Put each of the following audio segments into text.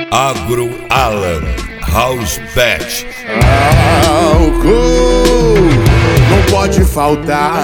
Agro Alan House Pet. Álcool não pode faltar,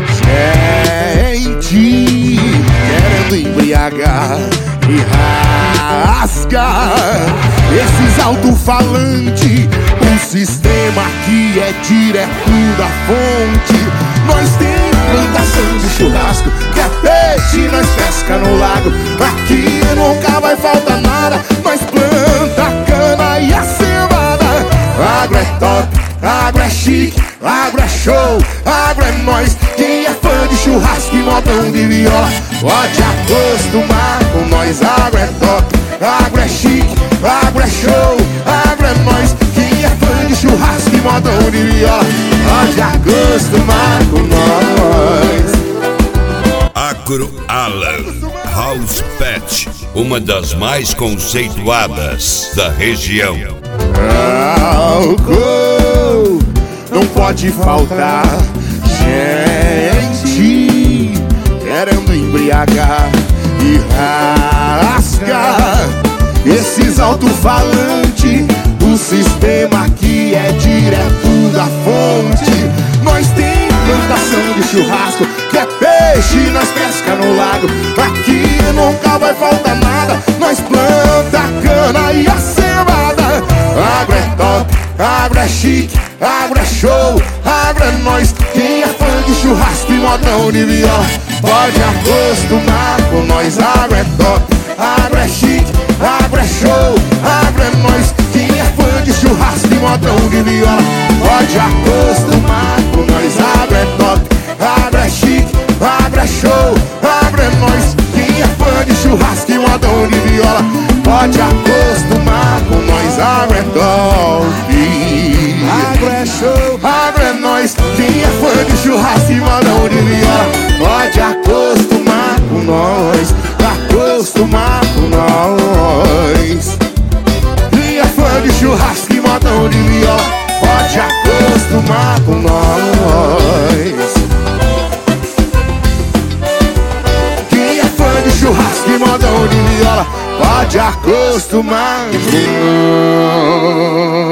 gente querendo embriagar e rasgar esses alto-falantes. O sistema aqui é direto da fonte. Nós tem plantação de churrasco, que é peixe, nós pesca no lago. Aqui nunca vai faltar nada, nós planta cana e a cevada. Agro é top, agro é chique, agro é show, agro é nós. Quem é fã de churrasco e modão de viola pode acostumar com nós. Agro é top, agro é chique, agro é show, agro é nós. Quem é fã de churrasco e modão de viola pode acostumar com nós. Agro Alan House Pet, uma das mais conceituadas da região. Álcool não pode faltar, gente querendo embriagar e rasgar esses alto-falantes. O sistema aqui é direto da fonte. Nós tem plantação de churrasco, que é peixe, nós pesca no lago. Aqui nunca vai faltar nada, nós planta cana e a cevada. Agro é top, agro é chique, agro é show, agro é nós. Quem é fã de churrasco e modão de viola pode acostumar com nós. Agro é top, agro é chique, agro é show, agro é nós. Quem é fã de churrasco e modão de viola pode acostumar com nós. Agro é top, agro é chique, agro é show, agro é nós. Quem é fã de churrasco e modão de viola pode acostumar com nós. Agro é top, agro é show, agro é nós. Quem é fã de churrasco e modão de viola pode acostumar com nós. Acostumar com nós. Quem é fã de churrasco e modão de viola pode acostumar com nós. Quem é fã de churrasco e modão de viola pode acostumar com nós.